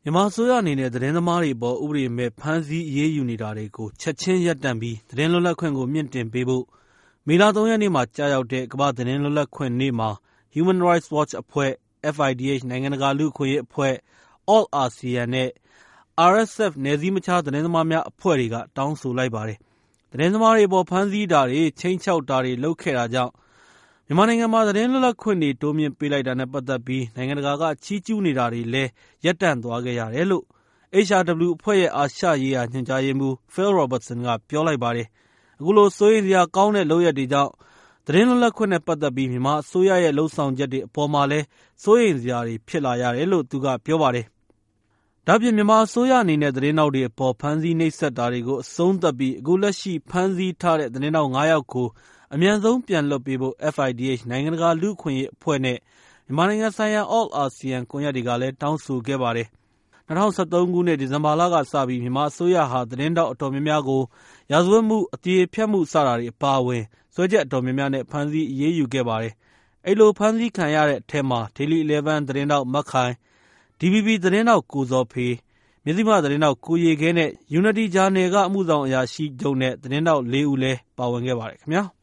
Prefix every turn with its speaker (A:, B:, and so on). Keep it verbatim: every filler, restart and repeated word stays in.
A: မြန်မာအစိုးရအနေနဲ့သတင်းသမားတွေအပေါ်ဥပဒေမဲ့ဖမ်းဆီးအရေးယူနေတာတွေကိုချက်ချင်းရပ်တန့်ပြီးသတင်းလွတ်လပ်ခွင့်ကိုမြင့်တင်ပေးဖို့မေလ သုံး ရက်နေ့မှာကြာရောက်တဲ့ကမ္ဘာ့သတင်းလွတ်လပ်ခွင့်နေ့မှာ Human Rights Watch အဖွဲ့ F I D H နိုင်ငံတကာလူ့အခွင့်အရေးအဖွဲ့ All A S E A N နဲ့ R S F နယ်စည်းမခြားသတင်းသမားများအဖွဲ့တွေကတောင်းဆိုလိုက်ပါတယ်။သတင်းသမားတွေအပေါ်ဖမ်းဆီးတာတွေခြိမ်းခြောက်တာတွေလုပ်ခဲ့တာကြောင့်မြန်မာနိုင်ငံမှာသတင်းလွတ်လပ်ခွင့်တွေတိုးမြင့်ပေးလိုက်တာနဲ့ပတ်သက်ပြီးနိုင်ငံတကာကချီးကျူးနေတာတွေလည်းရပ်တန့်သွားခဲ့ရတယ်လို့ H R W အဖွဲ့ရဲ့အာရှရေးရာညွှန်ကြားရေးမှူး Phil Robertson ကပြောလိုက်ပါတယ်။အခုလိုစိုးရိမ်စရာကောင်းတဲ့လုပ်ရပ်တွေကြောင့်သတင်းလွတ်လပ်ခွင့်နဲ့ပတ်သက်ပြီးမြန်မာအစိုးရရဲ့လှုံ့ဆော်ချက်တွေအပေါ်မှာလည်းစိုးရိမ်စရာတွေဖြစ်လာရတယ်လို့သူကပြောပါတယ်။ဒါ့အပြင်မြန်မာအစိုးရအနေနဲ့သတင်းထောက်တွေအပေါ်ဖမ်းဆီးနှိပ်စက်တာတွေကိုအဆုံးသတ်ပြီးအခုလက်ရှိဖမ်းဆီးထားတဲ့သတင်းထောက် ငါး ယောက်ကိုအမြန်ဆုံးပြန်လွှတ်ပေးဖို့ F I D H နိုင်ငံတကာလူ့အခွင့်အရေးအဖွဲ့နဲ့မြန်မာနိုင်ငံဆိုင်ရာ All A S E A N ကွန်ရက်တွေကလည်းတောင်းဆိုခဲ့ပါတယ်။၂၀၁၃ ခုနှစ် ဒီဇင်ဘာလကစပြီးမြန်မာအစိုးရဟာသတင်းထောက်အတော်များများကိုရာဇဝတ်မှု၊အသရေဖျက်မှုစတာတွေအပါအဝင်စွဲချက်အတော်များများနဲ့ဖမ်းဆီးအရေးယူခဲ့ပါတယ်။အဲဒီလိုဖမ်းဆီးခံရတဲ့အထဲမှာ Daily Eleven သတင်းထောက်မခိုင်၊ D V B သတင်းထောက်ကိုဇော်ဖေ၊ မဇ္ဈိမသတင်းထောက်ကိုရေခဲနဲ့ Unity ဂျာနယ်ကအမှုဆောင်အရာရှိချုပ်နဲ့သတင်းထောက် လေး ဦးလည်းပါဝင်ခဲ့ပါတယ်ခင်ဗျာ။